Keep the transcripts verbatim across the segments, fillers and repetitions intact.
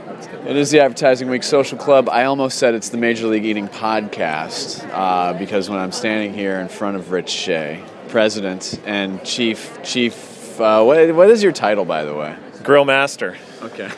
It is the Advertising Week Social Club. I almost said it's the Major League Eating Podcast uh, because when I'm standing here in front of Rich Shea, President and Chief, Chief, uh, what, what is your title, by the way? Grill Master. Okay.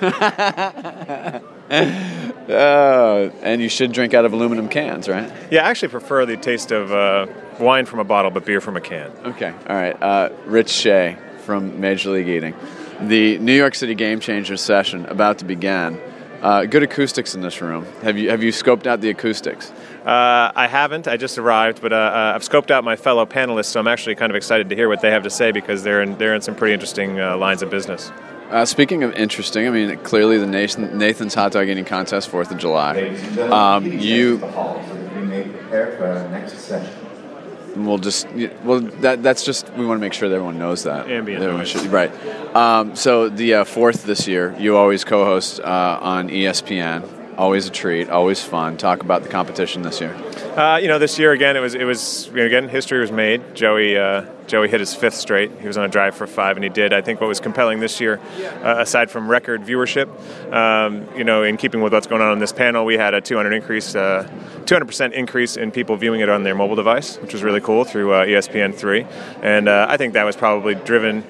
uh, and you should drink out of aluminum cans, right? Yeah, I actually prefer the taste of uh, wine from a bottle, but beer from a can. Okay, all right. Uh, Rich Shea from Major League Eating. The New York City Game Changers session about to begin. Uh, good acoustics in this room. Have you have you scoped out the acoustics? Uh, I haven't. I just arrived, but uh, uh, I've scoped out my fellow panelists, so I'm actually kind of excited to hear what they have to say because they're in they're in some pretty interesting uh, lines of business. Uh, speaking of interesting, I mean, clearly the Nathan, Nathan's Hot Dog Eating Contest, fourth of July. Um, you prepare for our next session. We'll just well that that's just we want to make sure that everyone knows that. Ambient Everyone noise. should- right. Um, so the uh, fourth this year, you always co-host uh, on E S P N. Always a treat, always fun. Talk about the competition this year. Uh, you know, this year again, it was it was you know, again history was made. Joey uh, Joey hit his fifth straight. He was on a drive for five, and he did. I think what was compelling this year, uh, aside from record viewership, um, you know, in keeping with what's going on on this panel, we had a two hundred increase, uh, two hundred percent increase in people viewing it on their mobile device, which was really cool through uh, E S P N three, and uh, I think that was probably driven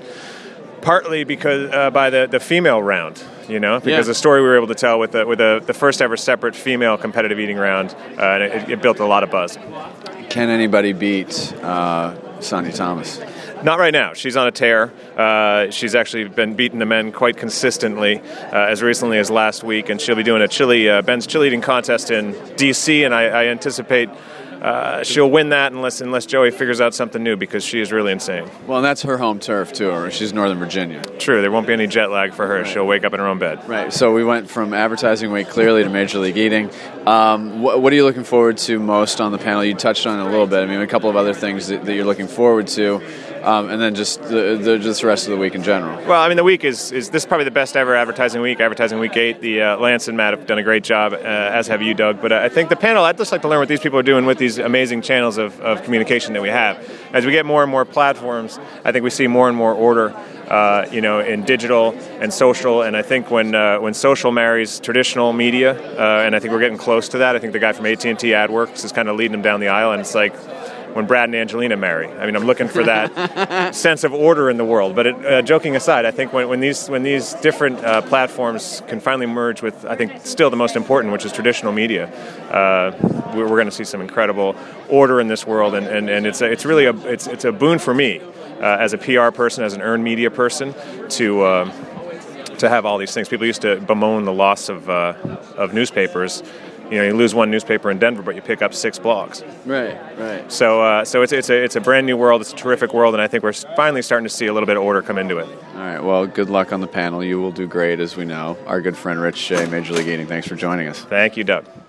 partly because uh, by the, the female round. You know, because Yeah. the story we were able to tell with the, with the, the first ever separate female competitive eating round, uh, and it, it built a lot of buzz. Can anybody beat uh, Sonia Thomas? Not right now. She's on a tear. Uh, she's actually been beating the men quite consistently, uh, as recently as last week, and she'll be doing a chili uh, Ben's chili eating contest in D C, and I, I anticipate uh, she'll win that unless unless Joey figures out something new, because she is really insane. Well, and that's her home turf too. Or she's Northern Virginia. True, there won't be any jet lag for her. She'll wake up in her own bed. Right. So we went from Advertising Week clearly to Major League Eating. Um, what, what are you looking forward to most on the panel? You touched on it a little bit. I mean, a couple of other things that, that you're looking forward to. Um, and then just the, the just the rest of the week in general. Well, I mean, the week is, is this is probably the best ever advertising week, advertising week eight. The uh, Lance and Matt have done a great job, uh, as have you, Doug. But uh, I think the panel, I'd just like to learn what these people are doing with these amazing channels of, of communication that we have. As we get more and more platforms, I think we see more and more order, uh, you know, in digital and social. And I think when uh, when social marries traditional media, uh, and I think we're getting close to that. I think the guy from A T and T AdWorks is kind of leading them down the aisle, and it's like when Brad and Angelina marry. I mean, I'm looking for that sense of order in the world. But it, uh, joking aside, I think when, when these when these different uh, platforms can finally merge with, I think, still the most important, which is traditional media, uh, we're, we're going to see some incredible order in this world. And, and, and it's a, it's really a it's it's a boon for me uh, as a P R person, as an earned media person, to. Uh, to have all these things. People used to bemoan the loss of uh, of newspapers. You know, you lose one newspaper in Denver, but you pick up six blogs. Right, right. So, uh, so it's it's a it's a brand new world. It's a terrific world, and I think we're finally starting to see a little bit of order come into it. All right. Well, good luck on the panel. You will do great, as we know. Our good friend Rich Shea, Major League Eating. Thanks for joining us. Thank you, Doug.